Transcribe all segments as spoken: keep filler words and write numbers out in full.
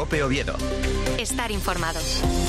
COPE Oviedo. Estar informado.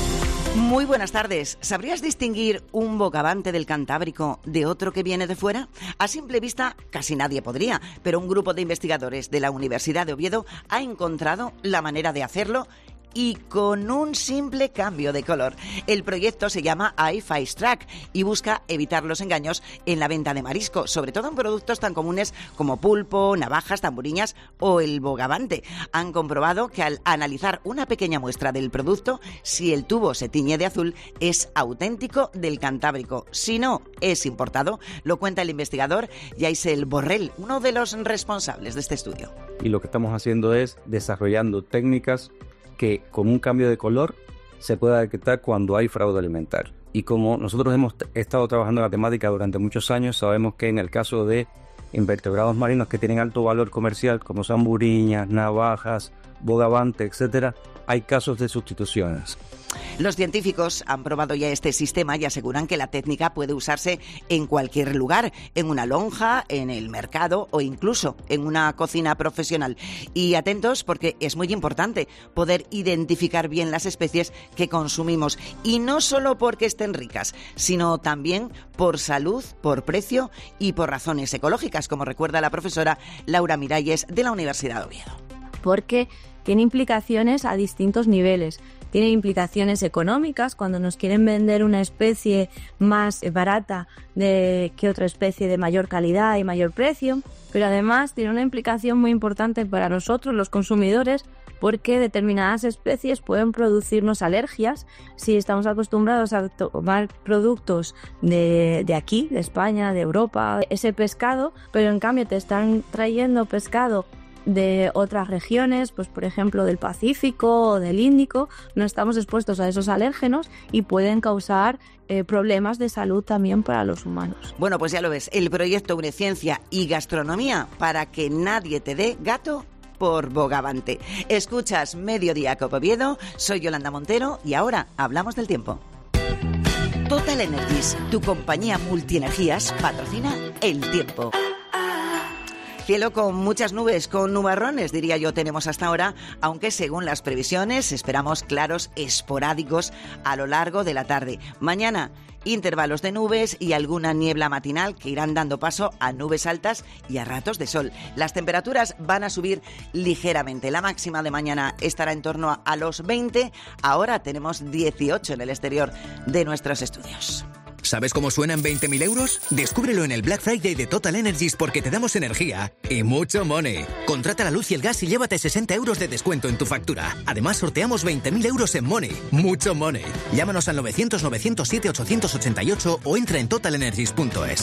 Muy buenas tardes. ¿Sabrías distinguir un bogavante del Cantábrico de otro que viene de fuera? A simple vista, casi nadie podría, pero un grupo de investigadores de la Universidad de Oviedo ha encontrado la manera de hacerlo y con un simple cambio de color. El proyecto se llama iFice Track y busca evitar los engaños en la venta de marisco, sobre todo en productos tan comunes como pulpo, navajas, tamburiñas o el bogavante. Han comprobado que al analizar una pequeña muestra del producto, si el tubo se tiñe de azul, es auténtico del Cantábrico. Si no, es importado. Lo cuenta el investigador Yaisel Borrell, uno de los responsables de este estudio. Y lo que estamos haciendo es desarrollando técnicas que con un cambio de color se pueda detectar cuando hay fraude alimentario. Y como nosotros hemos t- estado trabajando en la temática durante muchos años, sabemos que en el caso de invertebrados marinos que tienen alto valor comercial, como samburiñas, navajas, bogavante, etcétera, hay casos de sustituciones. Los científicos han probado ya este sistema y aseguran que la técnica puede usarse en cualquier lugar, en una lonja, en el mercado o incluso en una cocina profesional. Y atentos porque es muy importante poder identificar bien las especies que consumimos y no solo porque estén ricas, sino también por salud, por precio y por razones ecológicas, como recuerda la profesora Laura Miralles de la Universidad de Oviedo. Porque tiene implicaciones a distintos niveles. Tiene implicaciones económicas cuando nos quieren vender una especie más barata de que otra especie de mayor calidad y mayor precio, pero además tiene una implicación muy importante para nosotros los consumidores porque determinadas especies pueden producirnos alergias si estamos acostumbrados a tomar productos de, de aquí, de España, de Europa, ese pescado, pero en cambio te están trayendo pescado de otras regiones, pues por ejemplo del Pacífico o del Índico, no estamos expuestos a esos alérgenos y pueden causar eh, problemas de salud también para los humanos. Bueno, pues ya lo ves, el proyecto une ciencia y gastronomía para que nadie te dé gato por bogavante. Escuchas Mediodía Cope Oviedo, soy Yolanda Montero y ahora hablamos del tiempo. Total Energies, tu compañía multienergías, patrocina el tiempo. Cielo con muchas nubes, con nubarrones, diría yo, tenemos hasta ahora, aunque según las previsiones esperamos claros esporádicos a lo largo de la tarde. Mañana, intervalos de nubes y alguna niebla matinal que irán dando paso a nubes altas y a ratos de sol. Las temperaturas van a subir ligeramente. La máxima de mañana estará en torno a los veinte. Ahora tenemos dieciocho en el exterior de nuestros estudios. ¿Sabes cómo suenan veinte mil euros? Descúbrelo en el Black Friday de Total Energies porque te damos energía y mucho money. Contrata la luz y el gas y llévate sesenta euros de descuento en tu factura. Además, sorteamos veinte mil euros en money. Mucho money. Llámanos al novecientos novecientos siete ochocientos ochenta y ocho o entra en total energies punto es.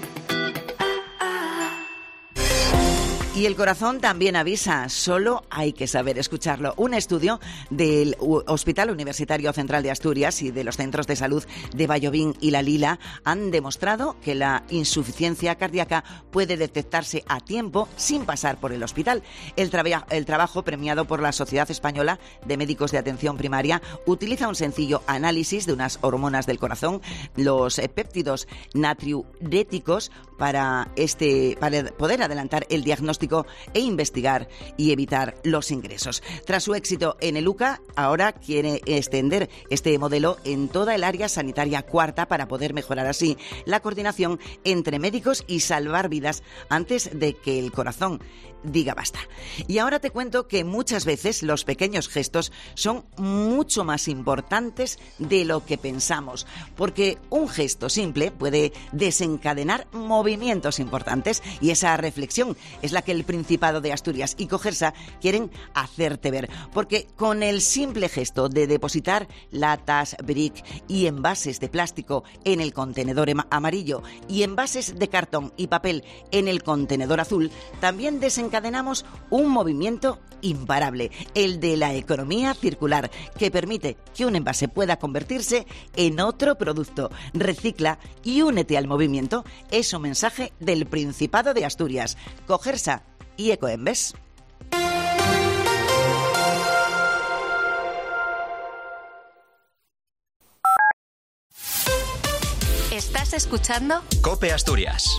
Y el corazón también avisa, solo hay que saber escucharlo. Un estudio del Hospital Universitario Central de Asturias y de los centros de salud de Vallovín y La Lila han demostrado que la insuficiencia cardíaca puede detectarse a tiempo sin pasar por el hospital. El, traba- el trabajo premiado por la Sociedad Española de Médicos de Atención Primaria utiliza un sencillo análisis de unas hormonas del corazón, los péptidos natriuréticos, para, este, para poder adelantar el diagnóstico e investigar y evitar los ingresos. Tras su éxito en el U C A, ahora quiere extender este modelo en toda el área sanitaria cuarta para poder mejorar así la coordinación entre médicos y salvar vidas antes de que el corazón diga basta. Y ahora te cuento que muchas veces los pequeños gestos son mucho más importantes de lo que pensamos, porque un gesto simple puede desencadenar movimientos importantes y esa reflexión es la que el Principado de Asturias y Cogersa quieren hacerte ver, porque con el simple gesto de depositar latas, brick y envases de plástico en el contenedor amarillo y envases de cartón y papel en el contenedor azul, también desencadenamos encadenamos un movimiento imparable, el de la economía circular, que permite que un envase pueda convertirse en otro producto. Recicla y únete al movimiento. Es un mensaje del Principado de Asturias, Cogersa y Ecoembes. ¿Estás escuchando? COPE Asturias.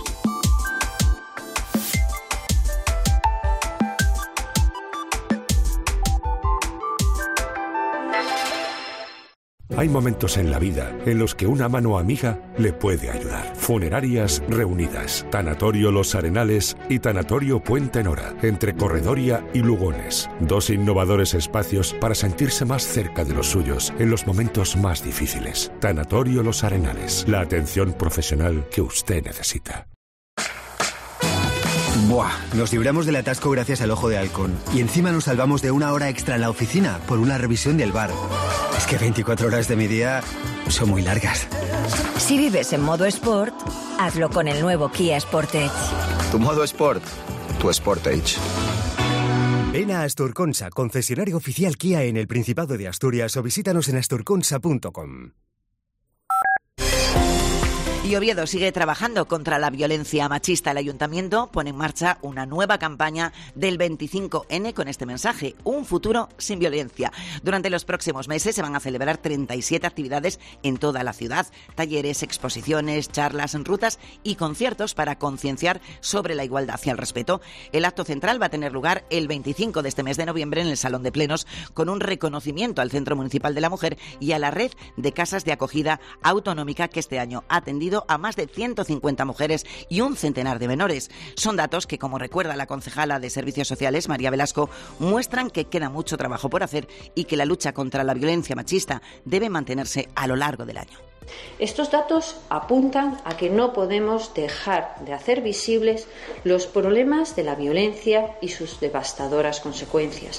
Hay momentos en la vida en los que una mano amiga le puede ayudar. Funerarias Reunidas, Tanatorio Los Arenales y Tanatorio Puente Nora, entre Corredoria y Lugones. Dos innovadores espacios para sentirse más cerca de los suyos en los momentos más difíciles. Tanatorio Los Arenales, la atención profesional que usted necesita. Buah, nos libramos del atasco gracias al Ojo de Halcón. Y encima nos salvamos de una hora extra en la oficina por una revisión del bar. Es que veinticuatro horas de mi día son muy largas. Si vives en modo Sport, hazlo con el nuevo Kia Sportage. Tu modo Sport, tu Sportage. Ven a Asturconsa, concesionario oficial Kia en el Principado de Asturias, o visítanos en asturconsa punto com. Y Oviedo sigue trabajando contra la violencia machista. El Ayuntamiento pone en marcha una nueva campaña del veinticinco ene con este mensaje: un futuro sin violencia. Durante los próximos meses se van a celebrar treinta y siete actividades en toda la ciudad: talleres, exposiciones, charlas, rutas y conciertos para concienciar sobre la igualdad y el respeto. El acto central va a tener lugar el veinticinco de este mes de noviembre en el Salón de Plenos, con un reconocimiento al Centro Municipal de la Mujer y a la red de casas de acogida autonómica, que este año ha atendido a más de ciento cincuenta mujeres y un centenar de menores. Son datos que, como recuerda la concejala de Servicios Sociales, María Velasco, muestran que queda mucho trabajo por hacer y que la lucha contra la violencia machista debe mantenerse a lo largo del año. Estos datos apuntan a que no podemos dejar de hacer visibles los problemas de la violencia y sus devastadoras consecuencias.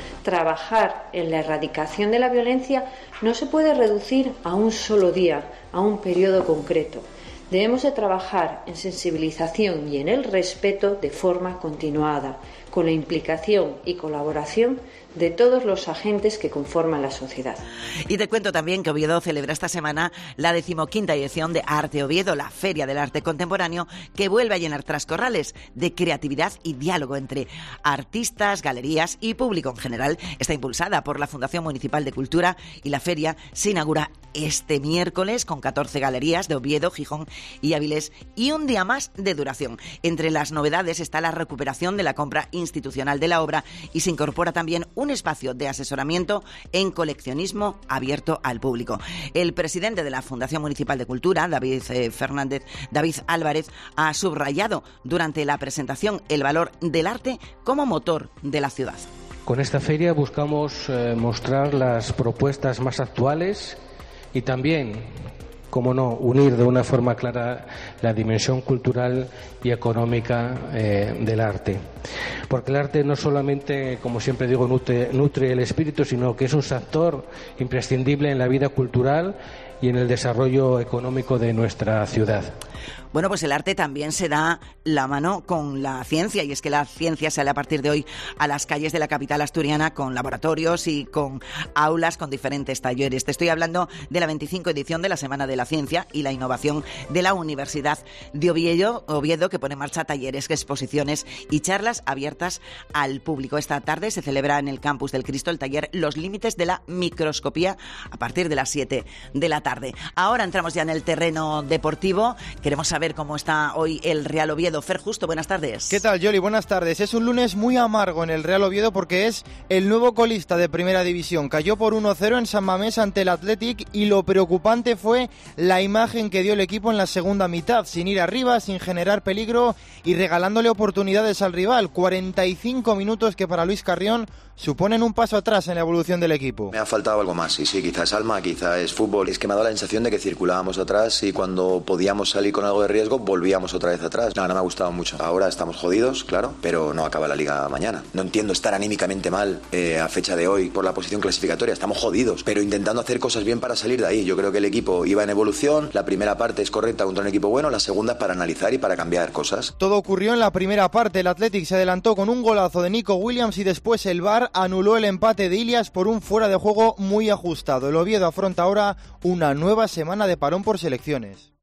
Trabajar en la erradicación de la violencia no se puede reducir a un solo día, a un periodo concreto. Debemos de trabajar en sensibilización y en el respeto de forma continuada, con la implicación y colaboración de todos los agentes que conforman la sociedad. Y te cuento también que Oviedo celebra esta semana la decimoquinta edición de Arte Oviedo, la Feria del Arte Contemporáneo, que vuelve a llenar trascorrales de creatividad y diálogo entre artistas, galerías y público en general. Está impulsada por la Fundación Municipal de Cultura y la feria se inaugura este miércoles con catorce galerías de Oviedo, Gijón y Avilés y un día más de duración. Entre las novedades está la recuperación de la compra institucional de la obra y se incorpora también un espacio de asesoramiento en coleccionismo abierto al público. El presidente de la Fundación Municipal de Cultura, David eh, Fernández, David Álvarez, ha subrayado durante la presentación el valor del arte como motor de la ciudad. Con esta feria buscamos eh, mostrar las propuestas más actuales y también, cómo no, unir de una forma clara la dimensión cultural y económica eh, del arte. Porque el arte no solamente, como siempre digo, nutre, nutre el espíritu, sino que es un factor imprescindible en la vida cultural y en el desarrollo económico de nuestra ciudad. Bueno, pues el arte también se da la mano con la ciencia, y es que la ciencia sale a partir de hoy a las calles de la capital asturiana con laboratorios y con aulas con diferentes talleres. Te estoy hablando de la veinticinco edición de la Semana de la Ciencia y la Innovación de la Universidad de Oviedo, Oviedo que pone en marcha talleres, exposiciones y charlas abiertas al público. Esta tarde se celebra en el Campus del Cristo el taller Los límites de la microscopía a partir de las siete de la tarde. Ahora entramos ya en el terreno deportivo. Queremos saber cómo está hoy el Real Oviedo. Fer Justo, buenas tardes. ¿Qué tal, Yoli? Buenas tardes. Es un lunes muy amargo en el Real Oviedo porque es el nuevo colista de Primera División. Cayó por uno cero en San Mamés ante el Athletic y lo preocupante fue la imagen que dio el equipo en la segunda mitad, sin ir arriba, sin generar peligro y regalándole oportunidades al rival. cuarenta y cinco minutos que para Luis Carrión suponen un paso atrás en la evolución del equipo. Me ha faltado algo más, y sí, quizás es alma, quizás es fútbol. Es que me ha dado la sensación de que circulábamos atrás y cuando podíamos salir con algo de riesgo volvíamos otra vez atrás. No, no me ha gustado mucho. Ahora estamos jodidos, claro, pero no acaba la liga mañana. No entiendo estar anímicamente mal eh, a fecha de hoy por la posición clasificatoria. Estamos jodidos, pero intentando hacer cosas bien para salir de ahí. Yo creo que el equipo iba en evolución. La primera parte es correcta contra un equipo bueno, la segunda es para analizar y para cambiar cosas. Todo ocurrió en la primera parte. El Athletic se adelantó con un golazo de Nico Williams y después el V A R anuló el empate de Ilias por un fuera de juego muy ajustado. El Oviedo afronta ahora una nueva semana de parón por selecciones.